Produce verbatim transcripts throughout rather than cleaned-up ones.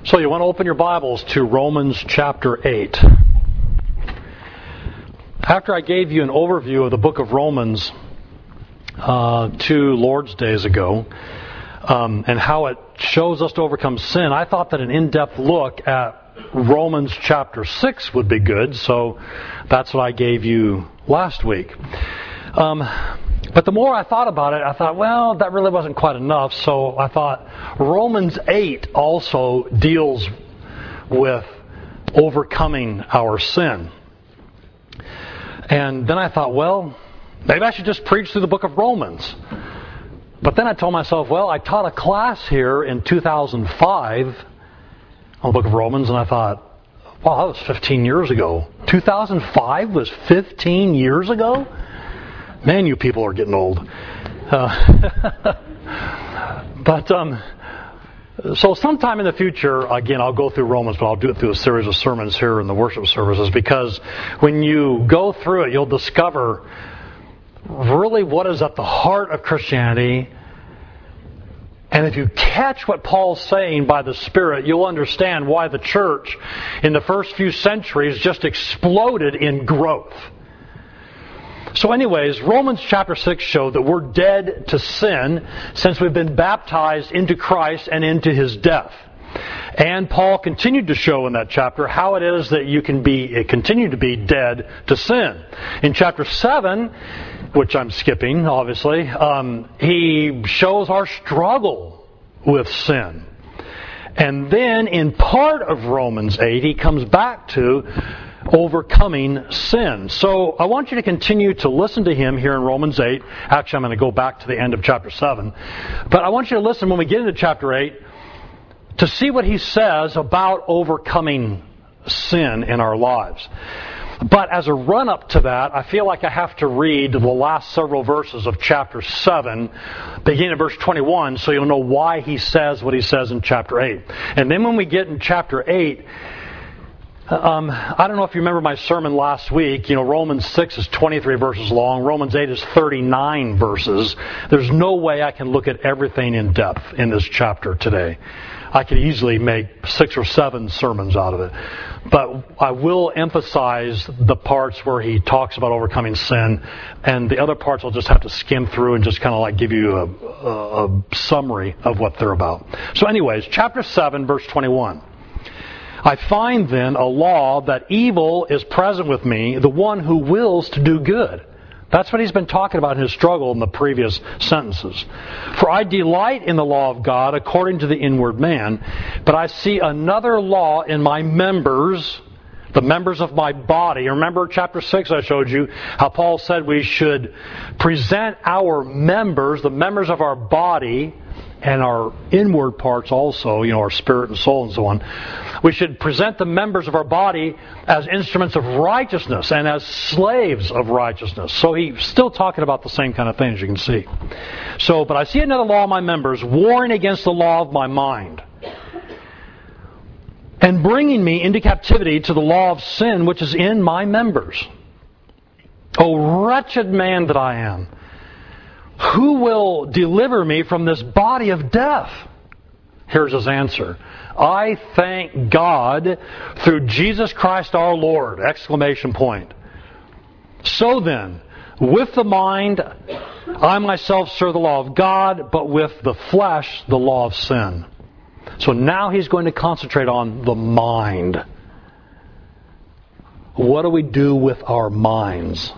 So you want to open your Bibles to Romans chapter eight. After I gave you an overview of the book of Romans uh, two Lord's days ago, um, and how it shows us to overcome sin, I thought that an in-depth look at Romans chapter six would be good, so that's what I gave you last week. Um, but the more I thought about it, I thought, well, that really wasn't quite enough, so I thought Romans eight also deals with overcoming our sin. And then I thought, well, maybe I should just preach through the book of Romans. But then I told myself, well, I taught a class here in two thousand five on the book of Romans, and I thought, wow, that was fifteen years ago. two thousand five was fifteen years ago? Man, you people are getting old. Uh, but, um, so sometime in the future, again, I'll go through Romans, but I'll do it through a series of sermons here in the worship services, because when you go through it, you'll discover really what is at the heart of Christianity. And if you catch what Paul's saying by the Spirit, you'll understand why the church in the first few centuries just exploded in growth. So anyways, Romans chapter six showed that we're dead to sin since we've been baptized into Christ and into His death. And Paul continued to show in that chapter how it is that you can be continue to be dead to sin. In chapter seven, which I'm skipping, obviously, um, he shows our struggle with sin. And then in part of Romans eight, he comes back to overcoming sin. So I want you to continue to listen to him here in Romans eight. Actually, I'm going to go back to the end of chapter seven. But I want you to listen when we get into chapter eight to see what he says about overcoming sin in our lives. But as a run-up to that, I feel like I have to read the last several verses of chapter seven, beginning at verse twenty-one, so you'll know why he says what he says in chapter eight. And then when we get in chapter eight, um, I don't know if you remember my sermon last week. You know, Romans six is twenty-three verses long. Romans eight is thirty-nine verses. There's no way I can look at everything in depth in this chapter today. I could easily make six or seven sermons out of it. But I will emphasize the parts where he talks about overcoming sin, and the other parts I'll just have to skim through and just kind of like give you a, a, a summary of what they're about. So anyways, chapter seven, verse twenty-one. I find then a law that evil is present with me, the one who wills to do good. That's what he's been talking about in his struggle in the previous sentences. For I delight in the law of God according to the inward man, but I see another law in my members, the members of my body. Remember chapter six I showed you how Paul said we should present our members, the members of our body, and our inward parts also, you know, our spirit and soul and so on. We should present the members of our body as instruments of righteousness and as slaves of righteousness. So he's still talking about the same kind of thing, as you can see. So, but I see another law of my members, warring against the law of my mind, and bringing me into captivity to the law of sin which is in my members. O wretched man that I am! Who will deliver me from this body of death? Here's his answer. I thank God through Jesus Christ our Lord! Exclamation point. So then, with the mind, I myself serve the law of God, but with the flesh, the law of sin. So now he's going to concentrate on the mind. What do we do with our minds?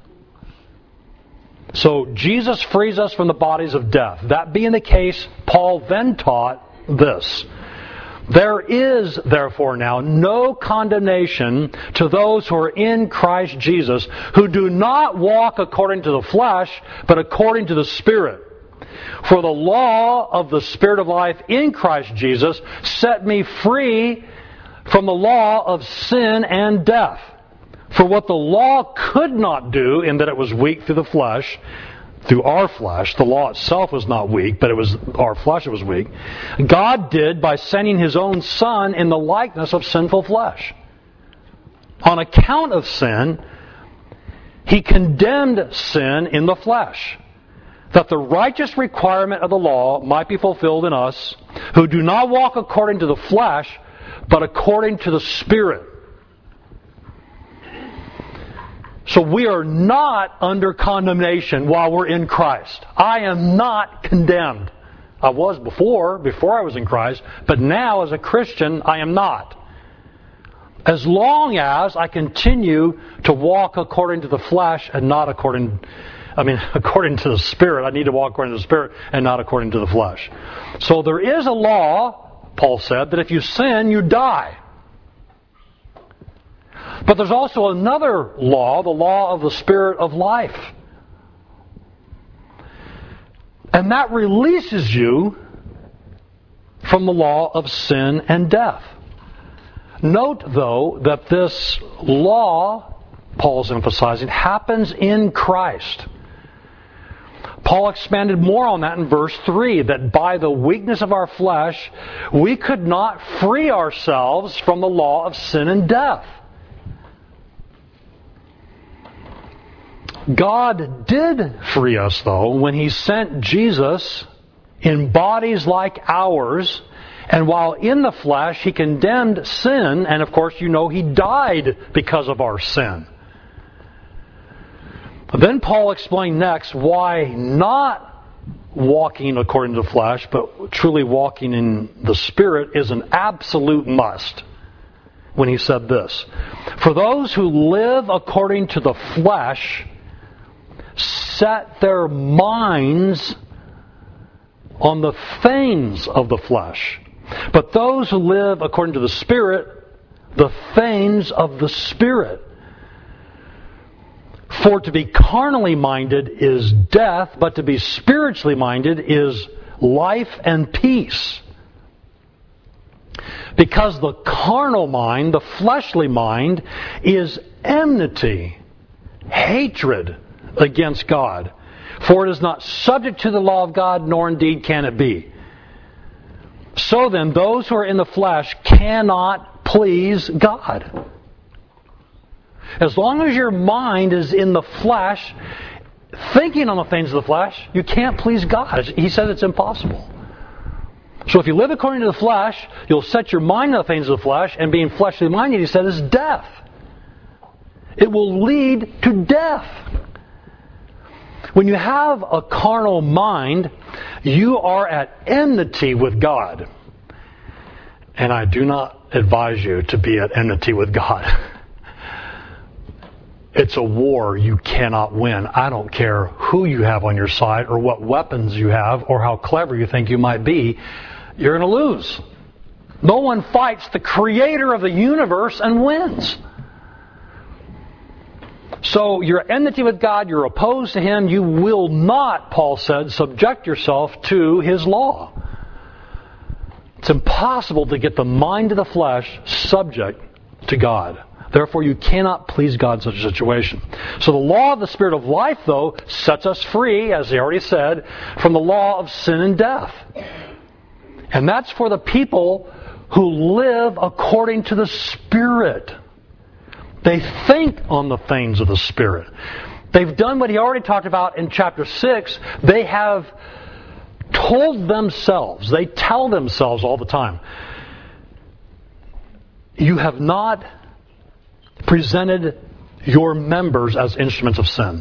So Jesus frees us from the bodies of death. That being the case, Paul then taught this. There is, therefore, now no condemnation to those who are in Christ Jesus, who do not walk according to the flesh, but according to the Spirit. For the law of the Spirit of life in Christ Jesus set me free from the law of sin and death. For what the law could not do, in that it was weak through the flesh, through our flesh, the law itself was not weak, but it was our flesh that was weak, God did by sending His own Son in the likeness of sinful flesh. On account of sin, He condemned sin in the flesh, that the righteous requirement of the law might be fulfilled in us, who do not walk according to the flesh, but according to the Spirit. So we are not under condemnation while we're in Christ. I am not condemned. I was before, before I was in Christ, but now as a Christian, I am not. As long as I continue to walk according to the flesh and not according, I mean, according to the Spirit. I need to walk according to the Spirit and not according to the flesh. So there is a law, Paul said, that if you sin, you die. But there's also another law, the law of the Spirit of life. And that releases you from the law of sin and death. Note, though, that this law, Paul's emphasizing, happens in Christ. Paul expanded more on that in verse three, that by the weakness of our flesh, we could not free ourselves from the law of sin and death. God did free us, though, when He sent Jesus in bodies like ours, and while in the flesh, He condemned sin, and of course, you know, He died because of our sin. Then Paul explained next why not walking according to the flesh, but truly walking in the Spirit is an absolute must. When he said this, "For those who live according to the flesh set their minds on the things of the flesh. But those who live according to the Spirit, the things of the Spirit. For to be carnally minded is death, but to be spiritually minded is life and peace. Because the carnal mind, the fleshly mind, is enmity, hatred against God. For it is not subject to the law of God, nor indeed can it be. So then, those who are in the flesh cannot please God." As long as your mind is in the flesh, thinking on the things of the flesh, you can't please God. He said it's impossible. So if you live according to the flesh, you'll set your mind on the things of the flesh, and being fleshly minded, he said, is death. It will lead to death. When you have a carnal mind, you are at enmity with God. And I do not advise you to be at enmity with God. It's a war you cannot win. I don't care who you have on your side or what weapons you have or how clever you think you might be. You're going to lose. No one fights the creator of the universe and wins. So you're enmity with God, you're opposed to Him, you will not, Paul said, subject yourself to His law. It's impossible to get the mind of the flesh subject to God. Therefore, you cannot please God in such a situation. So the law of the Spirit of life, though, sets us free, as he already said, from the law of sin and death. And that's for the people who live according to the Spirit. They think on the things of the Spirit. They've done what he already talked about in chapter six. They have told themselves, they tell themselves all the time, you have not presented your members as instruments of sin.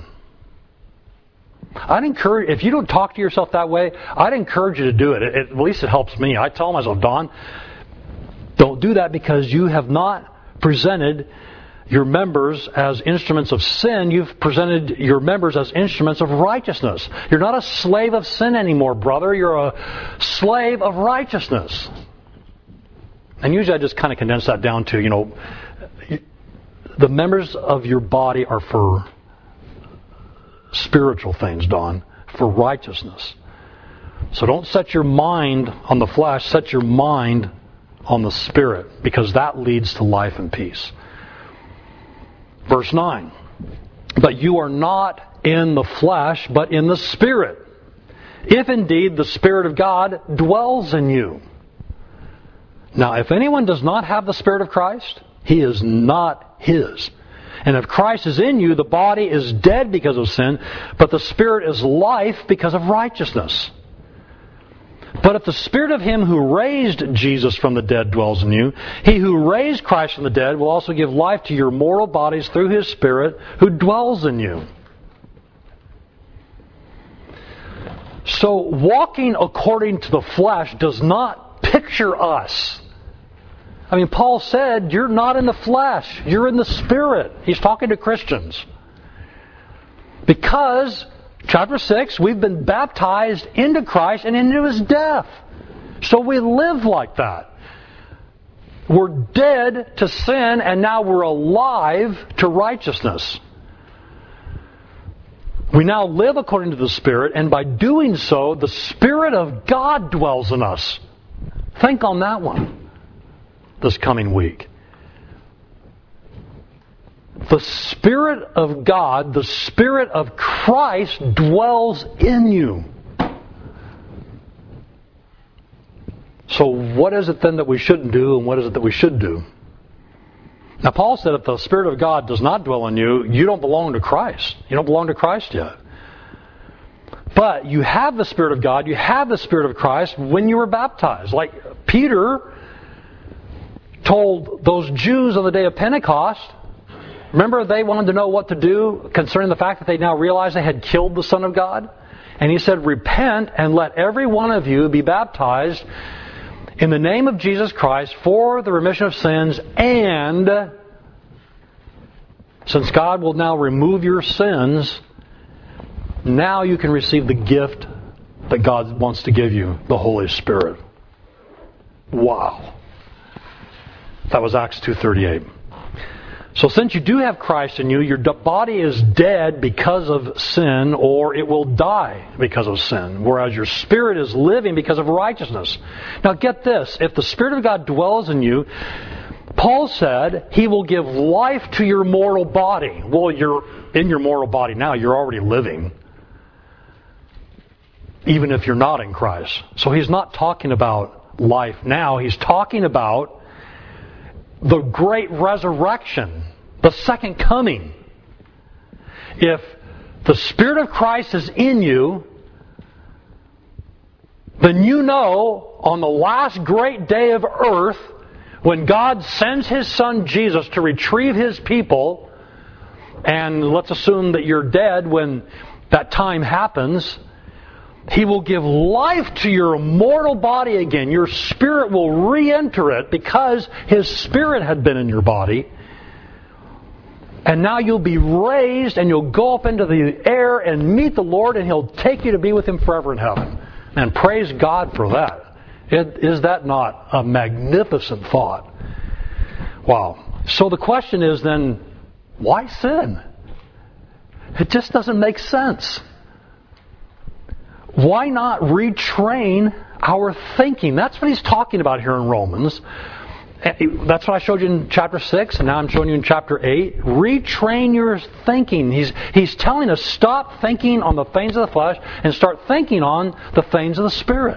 I'd encourage, if you don't talk to yourself that way, I'd encourage you to do it. it, it at least it helps me. I tell myself, Don, don't do that because you have not presented your members as instruments of sin. You've presented your members as instruments of righteousness. You're not a slave of sin anymore, brother. You're a slave of righteousness. And usually I just kind of condense that down to, you know, the members of your body are for spiritual things, Don, for righteousness. So don't set your mind on the flesh, set your mind on the Spirit, because that leads to life and peace. Verse nine, but you are not in the flesh, but in the Spirit, if indeed the Spirit of God dwells in you. Now, if anyone does not have the Spirit of Christ, he is not his. And if Christ is in you, the body is dead because of sin, but the Spirit is life because of righteousness. But But if the Spirit of Him who raised Jesus from the dead dwells in you, He who raised Christ from the dead will also give life to your mortal bodies through His Spirit who dwells in you. So walking according to the flesh does not picture us. I mean, Paul said, you're not in the flesh, you're in the Spirit. He's talking to Christians. Because, chapter six, we've been baptized into Christ and into His death. So we live like that. We're dead to sin and now we're alive to righteousness. We now live according to the Spirit, and by doing so, the Spirit of God dwells in us. Think on that one this coming week. The Spirit of God, the Spirit of Christ dwells in you. So what is it then that we shouldn't do, and what is it that we should do? Now, Paul said if the Spirit of God does not dwell in you, you don't belong to Christ. You don't belong to Christ yet. But you have the Spirit of God, you have the Spirit of Christ when you were baptized. Like Peter told those Jews on the day of Pentecost, remember they wanted to know what to do concerning the fact that they now realized they had killed the Son of God? And he said, repent and let every one of you be baptized in the name of Jesus Christ for the remission of sins, and since God will now remove your sins, now you can receive the gift that God wants to give you, the Holy Spirit. Wow. That was Acts two thirty-eight. So since you do have Christ in you, your body is dead because of sin, or it will die because of sin, whereas your spirit is living because of righteousness. Now get this, if the Spirit of God dwells in you, Paul said He will give life to your mortal body. Well, you're in your mortal body now, you're already living, even if you're not in Christ. So he's not talking about life now, he's talking about the great resurrection, the second coming. If the Spirit of Christ is in you, then you know on the last great day of earth, when God sends His Son Jesus to retrieve His people, and let's assume that you're dead when that time happens, He will give life to your mortal body again. Your spirit will re-enter it because His Spirit had been in your body. And now you'll be raised and you'll go up into the air and meet the Lord, and He'll take you to be with Him forever in heaven. And praise God for that. It, is that not a magnificent thought? Wow. So the question is then, why sin? It just doesn't make sense. Why not retrain our thinking? That's what he's talking about here in Romans. That's what I showed you in chapter six, and now I'm showing you in chapter eight. Retrain your thinking. He's, he's telling us, stop thinking on the things of the flesh and start thinking on the things of the Spirit.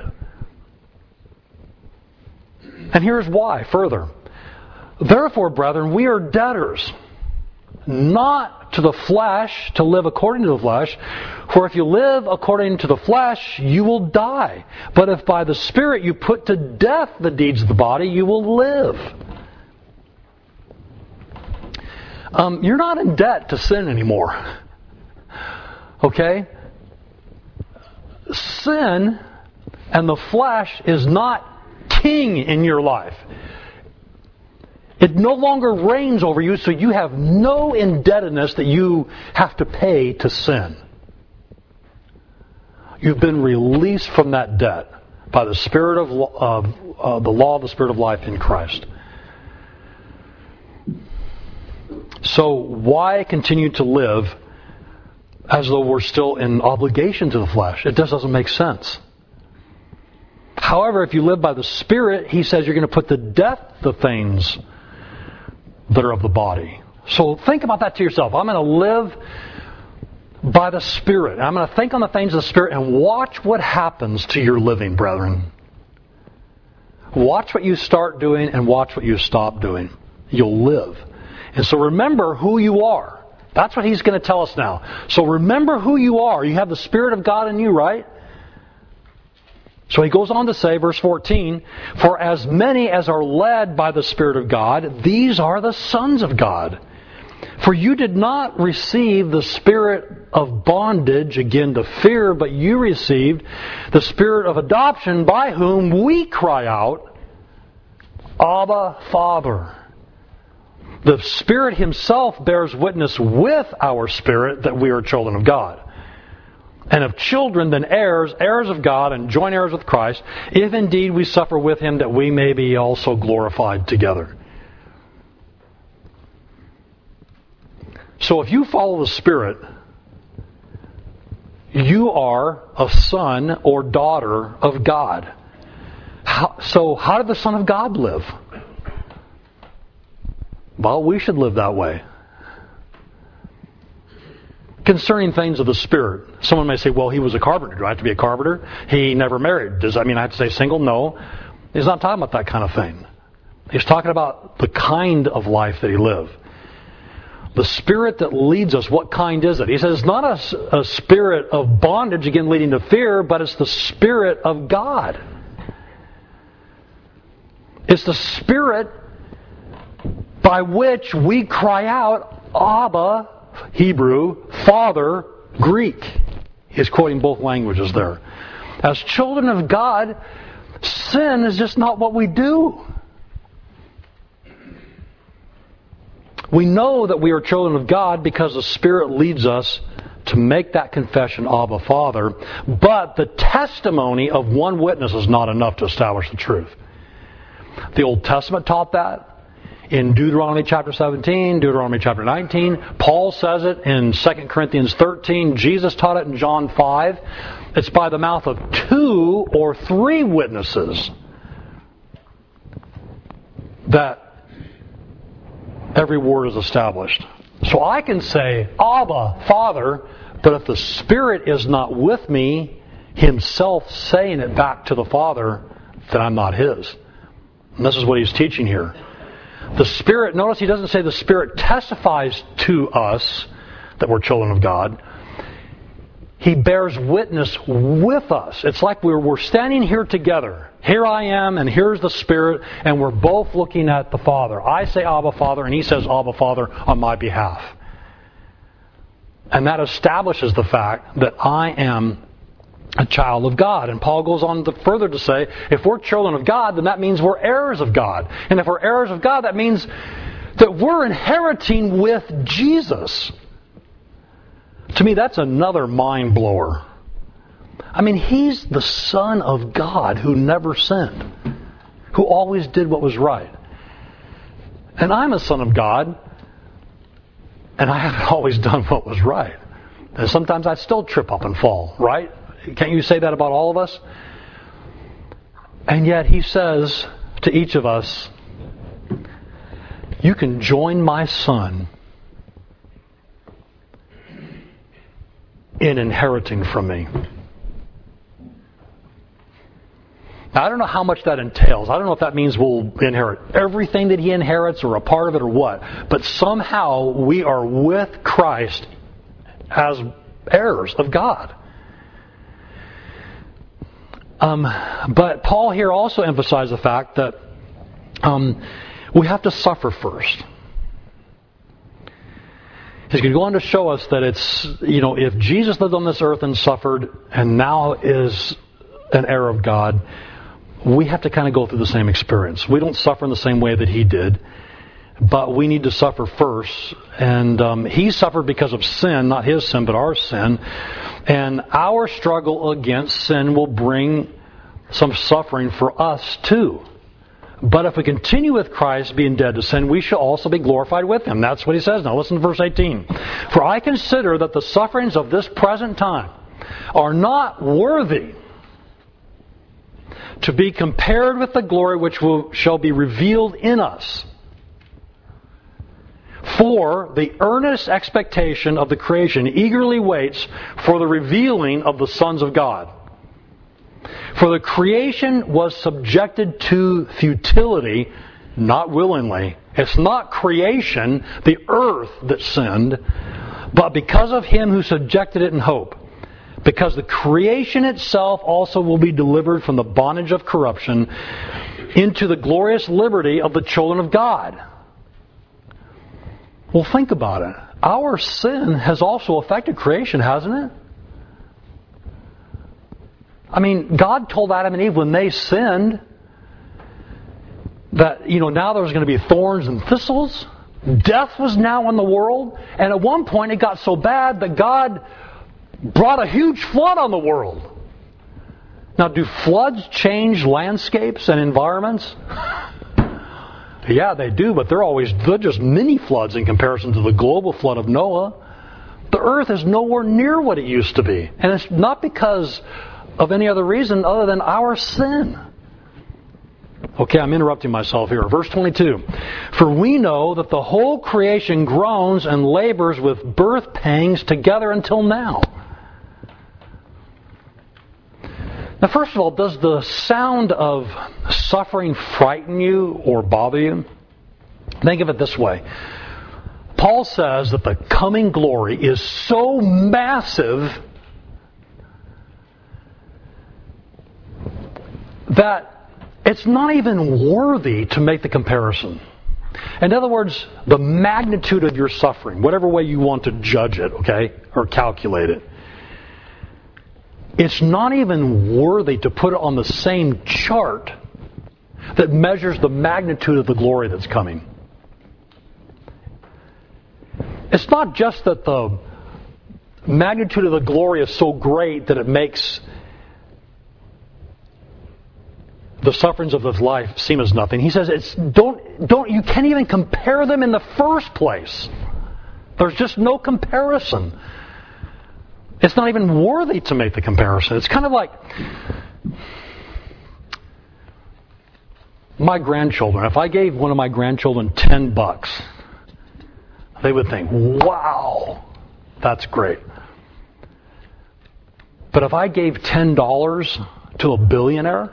And here's why, further. Therefore, brethren, we are debtors, not to the flesh, to live according to the flesh. For if you live according to the flesh, you will die. But if by the Spirit you put to death the deeds of the body, you will live. Um, you're not in debt to sin anymore. Okay? Sin and the flesh is not king in your life. It no longer reigns over you, so you have no indebtedness that you have to pay to sin. You've been released from that debt by the Spirit of, of uh, the law of the Spirit of life in Christ. So why continue to live as though we're still in obligation to the flesh? It just doesn't make sense. However, if you live by the Spirit, he says you're going to put to death the things that are of the body. So think about that to yourself. I'm going to live by the Spirit. I'm going to think on the things of the Spirit, and watch what happens to your living, brethren. Watch what you start doing and watch what you stop doing. You'll live. And so remember who you are. That's what he's going to tell us now. So remember who you are. You have the Spirit of God in you, right? So he goes on to say, verse fourteen, for as many as are led by the Spirit of God, these are the sons of God. For you did not receive the spirit of bondage, again to fear, but you received the spirit of adoption, by whom we cry out, Abba, Father. The Spirit Himself bears witness with our spirit that we are children of God. And of children, then heirs, heirs of God, and joint heirs with Christ, if indeed we suffer with Him, that we may be also glorified together. So if you follow the Spirit, you are a son or daughter of God. How, so how did the Son of God live? Well, we should live that way. Concerning things of the Spirit, someone may say, well, he was a carpenter. Do I have to be a carpenter? He never married. Does that mean I have to stay single? No. He's not talking about that kind of thing. He's talking about the kind of life that he lived. The Spirit that leads us, what kind is it? He says it's not a, a spirit of bondage, again leading to fear, but it's the Spirit of God. It's the Spirit by which we cry out, Abba, Hebrew, Father, Greek. He's quoting both languages there. As children of God, sin is just not what we do. We know that we are children of God because the Spirit leads us to make that confession, Abba, Father. But the testimony of one witness is not enough to establish the truth. The Old Testament taught that. In Deuteronomy chapter seventeen, Deuteronomy chapter nineteen, Paul says it in Second Corinthians thirteen, Jesus taught it in John five. It's by the mouth of two or three witnesses that every word is established. So I can say, Abba, Father, but if the Spirit is not with me, Himself saying it back to the Father, then I'm not His. And this is what He's teaching here. The Spirit, notice He doesn't say the Spirit testifies to us that we're children of God. He bears witness with us. It's like we're, we're standing here together. Here I am, and here's the Spirit, and we're both looking at the Father. I say Abba, Father, and He says Abba, Father on my behalf. And that establishes the fact that I am a child of God. And Paul goes on to further to say, if we're children of God, then that means we're heirs of God. And if we're heirs of God, that means that we're inheriting with Jesus. To me, that's another mind blower. I mean, He's the Son of God who never sinned, who always did what was right. And I'm a son of God, and I haven't always done what was right. And sometimes I still trip up and fall, right? Can't you say that about all of us? And yet He says to each of us, you can join my Son in inheriting from me. Now, I don't know how much that entails. I don't know if that means we'll inherit everything that He inherits or a part of it or what. But somehow we are with Christ as heirs of God. Um, but Paul here also emphasized the fact that um, we have to suffer first. He's going to go on to show us that it's, you know, if Jesus lived on this earth and suffered and now is an heir of God, we have to kind of go through the same experience. We don't suffer in the same way that He did, but we need to suffer first. And um, He suffered because of sin, not His sin, but our sin. And our struggle against sin will bring some suffering for us too. But if we continue with Christ being dead to sin, we shall also be glorified with Him. That's what He says. Now listen to verse eighteen. For I consider that the sufferings of this present time are not worthy to be compared with the glory which will, shall be revealed in us. For the earnest expectation of the creation eagerly waits for the revealing of the sons of God. For the creation was subjected to futility, not willingly. It's not creation, the earth, that sinned, but because of Him who subjected it in hope. because the creation itself also will be delivered from the bondage of corruption into the glorious liberty of the children of God. Well, think about it. Our sin has also affected creation, hasn't it? I mean, God told Adam and Eve when they sinned that, you know, now there's going to be thorns and thistles. Death was now in the world. And at one point it got so bad that God brought a huge flood on the world. Now, do floods change landscapes and environments? Yeah, they do, but they're always they're just mini floods in comparison to the global flood of Noah. The earth is nowhere near what it used to be. And it's not because of any other reason other than our sin. Okay, I'm interrupting myself here. Verse twenty-two. For we know that the whole creation groans and labors with birth pangs together until now. Now, first of all, does the sound of suffering frighten you or bother you? Think of it this way. Paul says that the coming glory is so massive that it's not even worthy to make the comparison. In other words, the magnitude of your suffering, whatever way you want to judge it, okay, or calculate it, it's not even worthy to put it on the same chart that measures the magnitude of the glory that's coming. It's not just that the magnitude of the glory is so great that it makes the sufferings of this life seem as nothing. He says it's don't don't you can't even compare them in the first place. There's just no comparison. It's not even worthy to make the comparison. It's kind of like my grandchildren. If I gave one of my grandchildren ten bucks, they would think, wow, that's great. But if I gave ten dollars to a billionaire,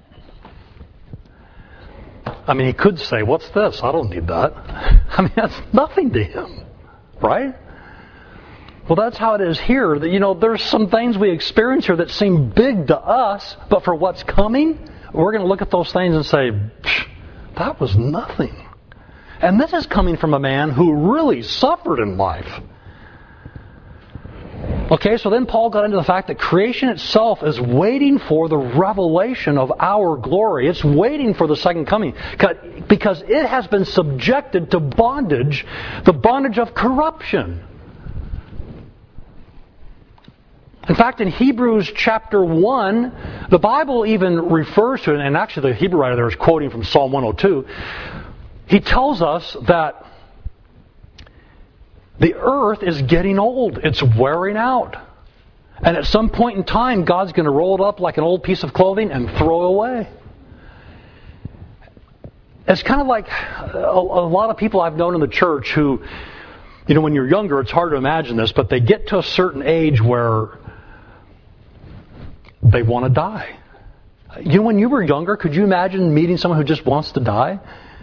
I mean, he could say, what's this? I don't need that. I mean, that's nothing to him, right? Well, that's how it is here. That, you know, there's some things we experience here that seem big to us, but for what's coming, we're going to look at those things and say, that was nothing. And this is coming from a man who really suffered in life. Okay, so then Paul got into the fact that creation itself is waiting for the revelation of our glory. It's waiting for the second coming because it has been subjected to bondage, the bondage of corruption. In fact, in Hebrews chapter one, the Bible even refers to it, and actually the Hebrew writer there is quoting from Psalm one oh two. He tells us that the earth is getting old. It's wearing out. And at some point in time, God's going to roll it up like an old piece of clothing and throw it away. It's kind of like a, a lot of people I've known in the church who, you know, when you're younger, it's hard to imagine this, but they get to a certain age where they want to die. You know, when you were younger, could you imagine meeting someone who just wants to die?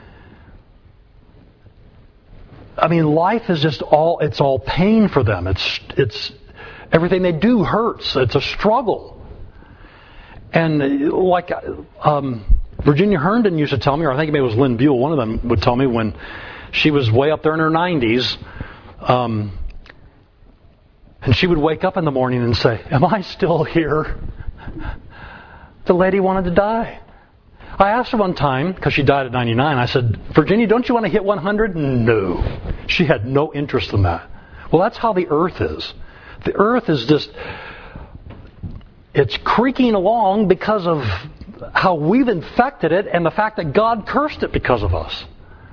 I mean, life is just all, it's all pain for them. It's, it's, everything they do hurts. It's a struggle. And like, um, Virginia Herndon used to tell me, or I think maybe it was Lynn Buell, one of them would tell me when she was way up there in her nineties, um, and she would wake up in the morning and say, am I still here? The lady wanted to die. I asked her one time, because she died at ninety-nine, I said, Virginia, don't you want to hit one hundred? No. She had no interest in that. Well, that's how the earth is. The earth is just, it's creaking along because of how we've infected it and the fact that God cursed it because of us.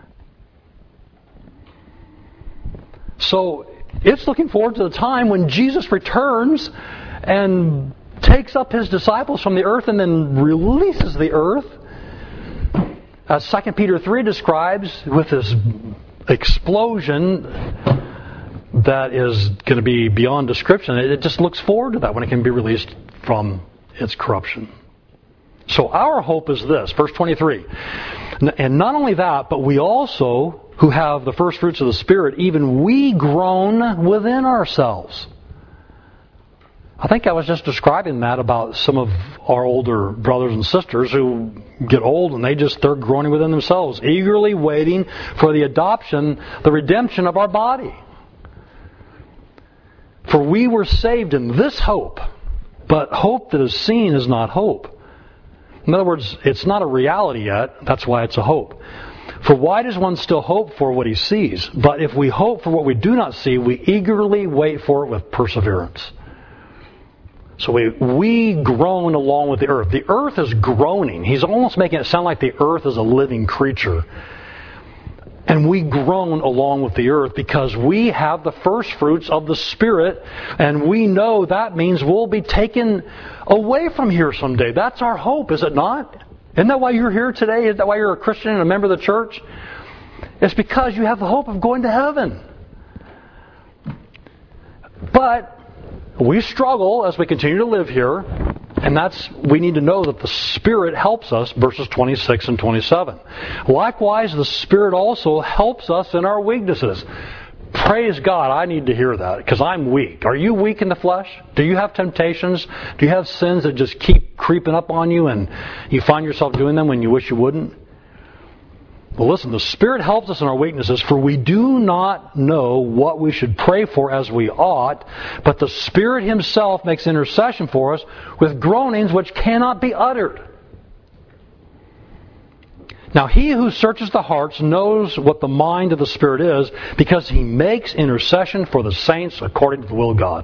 So, it's looking forward to the time when Jesus returns and takes up his disciples from the earth and then releases the earth. As Second Peter three describes, with this explosion that is going to be beyond description, it just looks forward to that when it can be released from its corruption. So our hope is this, verse twenty-three. And not only that, but we also, who have the first fruits of the Spirit, even we groan within ourselves. I think I was just describing that about some of our older brothers and sisters who get old and they just, they're groaning within themselves, eagerly waiting for the adoption, the redemption of our body. For we were saved in this hope, but hope that is seen is not hope. In other words, it's not a reality yet, that's why it's a hope. For why does one still hope for what he sees? But if we hope for what we do not see, we eagerly wait for it with perseverance. So we, we groan along with the earth. The earth is groaning. He's almost making it sound like the earth is a living creature. And we groan along with the earth because we have the first fruits of the Spirit, and we know that means we'll be taken away from here someday. That's our hope, is it not? Isn't that why you're here today? Isn't that why you're a Christian and a member of the church? It's because you have the hope of going to heaven. But we struggle as we continue to live here, and that's, we need to know that the Spirit helps us, verses twenty-six and twenty-seven. Likewise, the Spirit also helps us in our weaknesses. Praise God, I need to hear that, because I'm weak. Are you weak in the flesh? Do you have temptations? Do you have sins that just keep creeping up on you, and you find yourself doing them when you wish you wouldn't? Well, listen, the Spirit helps us in our weaknesses, for we do not know what we should pray for as we ought, but the Spirit Himself makes intercession for us with groanings which cannot be uttered. Now, He who searches the hearts knows what the mind of the Spirit is, because He makes intercession for the saints according to the will of God.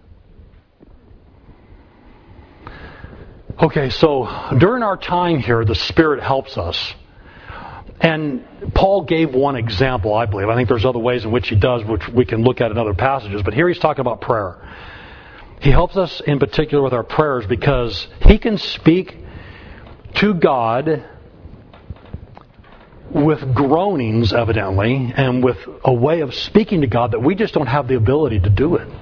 Okay, so during our time here, the Spirit helps us. And Paul gave one example, I believe. I think there's other ways in which he does, which we can look at in other passages. But here he's talking about prayer. He helps us in particular with our prayers because he can speak to God with groanings, evidently, and with a way of speaking to God that we just don't have the ability to do it.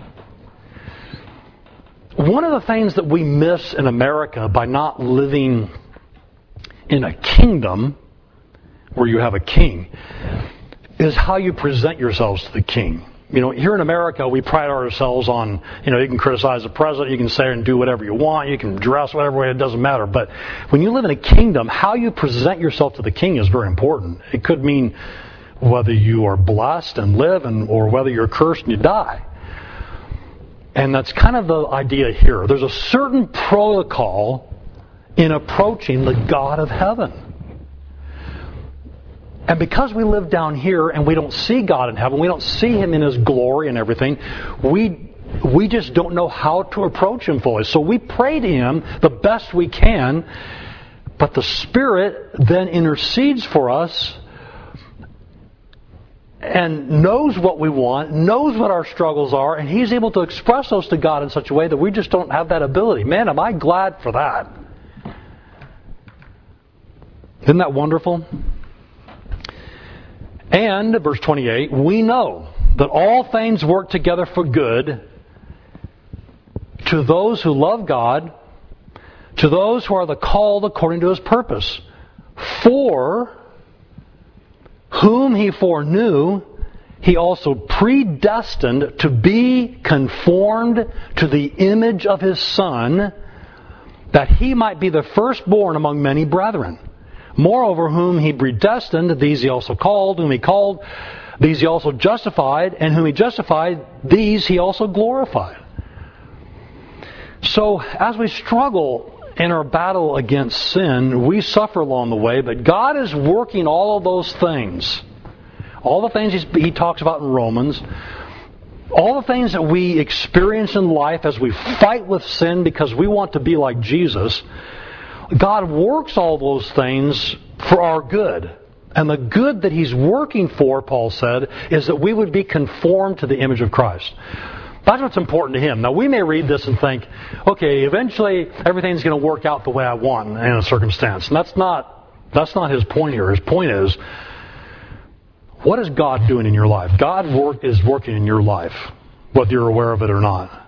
One of the things that we miss in America by not living in a kingdom where you have a king, is how you present yourselves to the king. You know, here in America, we pride ourselves on, you know, you can criticize the president, you can say and do whatever you want, you can dress whatever way, it doesn't matter. But when you live in a kingdom, how you present yourself to the king is very important. It could mean whether you are blessed and live, and or whether you're cursed and you die. And that's kind of the idea here. There's a certain protocol in approaching the God of heaven. And because we live down here and we don't see God in heaven, we don't see Him in His glory and everything, we we just don't know how to approach Him fully. So we pray to Him the best we can, but the Spirit then intercedes for us and knows what we want, knows what our struggles are, and He's able to express those to God in such a way that we just don't have that ability. Man, am I glad for that. Isn't that wonderful? And, verse twenty-eight, we know that all things work together for good to those who love God, to those who are the called according to His purpose. For whom He foreknew, He also predestined to be conformed to the image of His Son, that He might be the firstborn among many brethren. Moreover, whom He predestined, these He also called. Whom He called, these He also justified. And whom He justified, these He also glorified. So, as we struggle in our battle against sin, we suffer along the way, but God is working all of those things. All the things He talks about in Romans, all the things that we experience in life as we fight with sin because we want to be like Jesus, God works all those things for our good. And the good that He's working for, Paul said, is that we would be conformed to the image of Christ. That's what's important to Him. Now, we may read this and think, okay, eventually everything's going to work out the way I want in a circumstance. And that's not, that's not His point here. His point is, what is God doing in your life? God work, is working in your life, whether you're aware of it or not.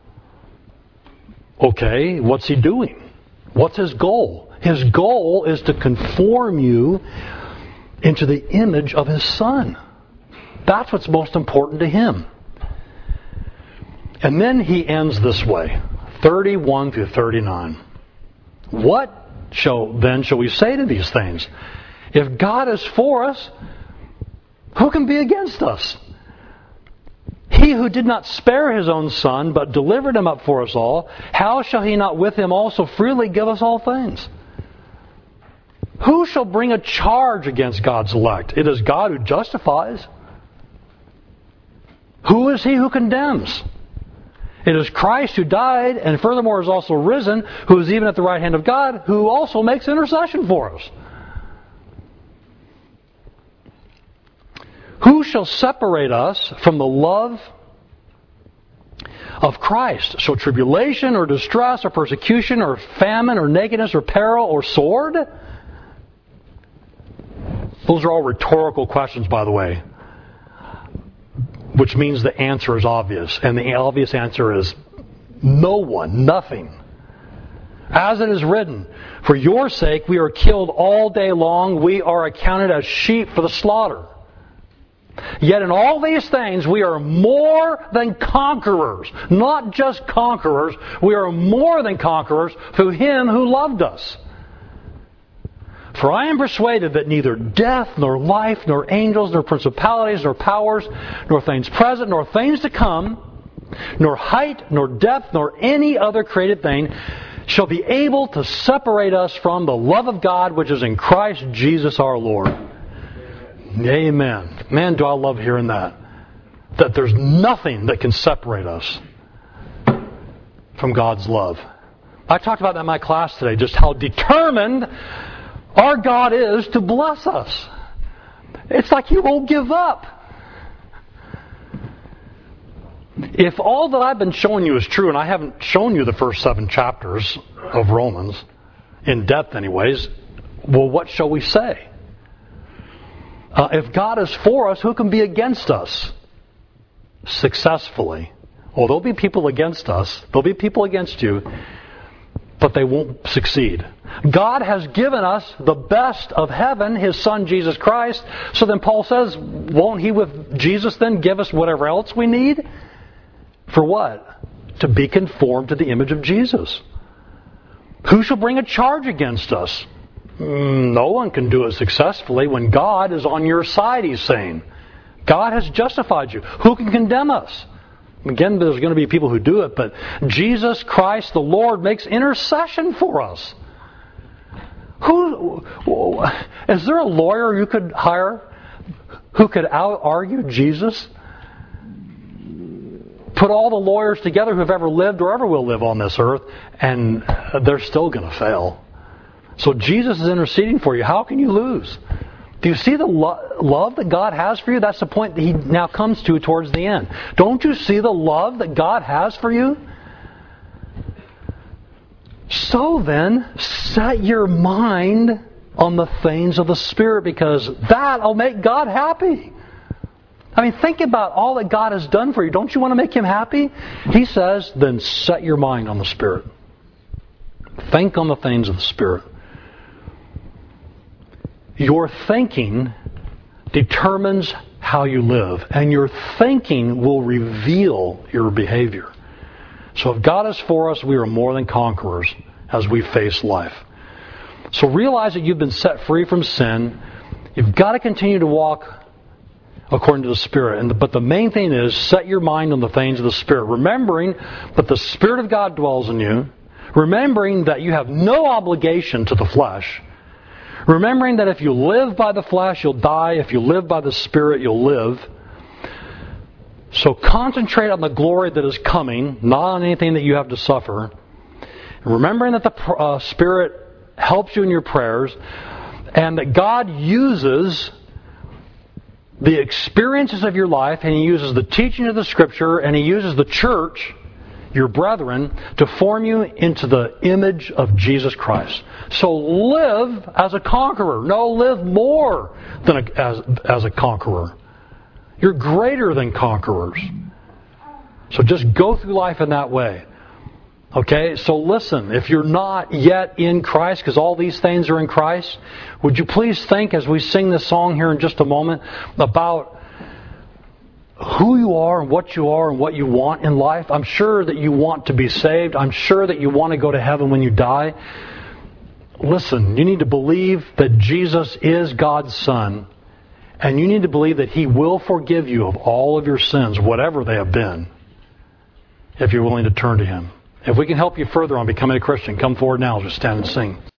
Okay, what's He doing? What's His goal? His goal is to conform you into the image of His Son. That's what's most important to Him. And then he ends this way. thirty-one through thirty-nine. What shall then shall we say to these things? If God is for us, who can be against us? He who did not spare his own Son, but delivered him up for us all, how shall he not with him also freely give us all things? Who shall bring a charge against God's elect? It is God who justifies. Who is he who condemns? It is Christ who died, and furthermore is also risen, who is even at the right hand of God, who also makes intercession for us. Who shall separate us from the love of Christ? Shall tribulation or distress or persecution or famine or nakedness or peril or sword? Those are all rhetorical questions, by the way, which means the answer is obvious. And the obvious answer is no one, nothing. As it is written, for your sake we are killed all day long, we are accounted as sheep for the slaughter. Yet in all these things we are more than conquerors. Not just conquerors, we are more than conquerors through Him who loved us. For I am persuaded that neither death, nor life, nor angels, nor principalities, nor powers, nor things present, nor things to come, nor height, nor depth, nor any other created thing shall be able to separate us from the love of God which is in Christ Jesus our Lord. Amen. Man, do I love hearing that. That there's nothing that can separate us from God's love. I talked about that in my class today, just how determined our God is to bless us. It's like He won't give up. If all that I've been showing you is true, and I haven't shown you the first seven chapters of Romans, in depth anyways, well, what shall we say? Uh, if God is for us, who can be against us? Successfully. Well, there'll be people against us. There'll be people against you, but they won't succeed. God has given us the best of heaven, His Son Jesus Christ. So then Paul says, won't He with Jesus then give us whatever else we need? For what? To be conformed to the image of Jesus. Who shall bring a charge against us? No one can do it successfully when God is on your side, he's saying. God has justified you. Who can condemn us? Again, there's going to be people who do it, but Jesus Christ, the Lord, makes intercession for us. Who is there a lawyer you could hire who could out-argue Jesus? Put all the lawyers together who have ever lived or ever will live on this earth, and they're still going to fail. So Jesus is interceding for you. How can you lose? Do you see the lo- love that God has for you? That's the point that He now comes to towards the end. Don't you see the love that God has for you? So then, set your mind on the things of the Spirit, because that'll make God happy. I mean, think about all that God has done for you. Don't you want to make Him happy? He says, then set your mind on the Spirit. Think on the things of the Spirit. Your thinking determines how you live, and your thinking will reveal your behavior. So if God is for us, we are more than conquerors as we face life. So realize that you've been set free from sin. You've got to continue to walk according to the Spirit. And the, but the main thing is, set your mind on the things of the Spirit, remembering that the Spirit of God dwells in you, remembering that you have no obligation to the flesh, remembering that if you live by the flesh, you'll die. If you live by the Spirit, you'll live. So concentrate on the glory that is coming, not on anything that you have to suffer. And remembering that the uh, Spirit helps you in your prayers, and that God uses the experiences of your life, and He uses the teaching of the Scripture, and He uses the church, your brethren, to form you into the image of Jesus Christ. So live as a conqueror. No, live more than a, as, as a conqueror. You're greater than conquerors. So just go through life in that way. Okay, so listen, if you're not yet in Christ, because all these things are in Christ, would you please think as we sing this song here in just a moment about who you are and what you are and what you want in life. I'm sure that you want to be saved. I'm sure that you want to go to heaven when you die. Listen, you need to believe that Jesus is God's Son, and you need to believe that He will forgive you of all of your sins, whatever they have been, if you're willing to turn to Him. If we can help you further on becoming a Christian, come forward now. Just stand and sing.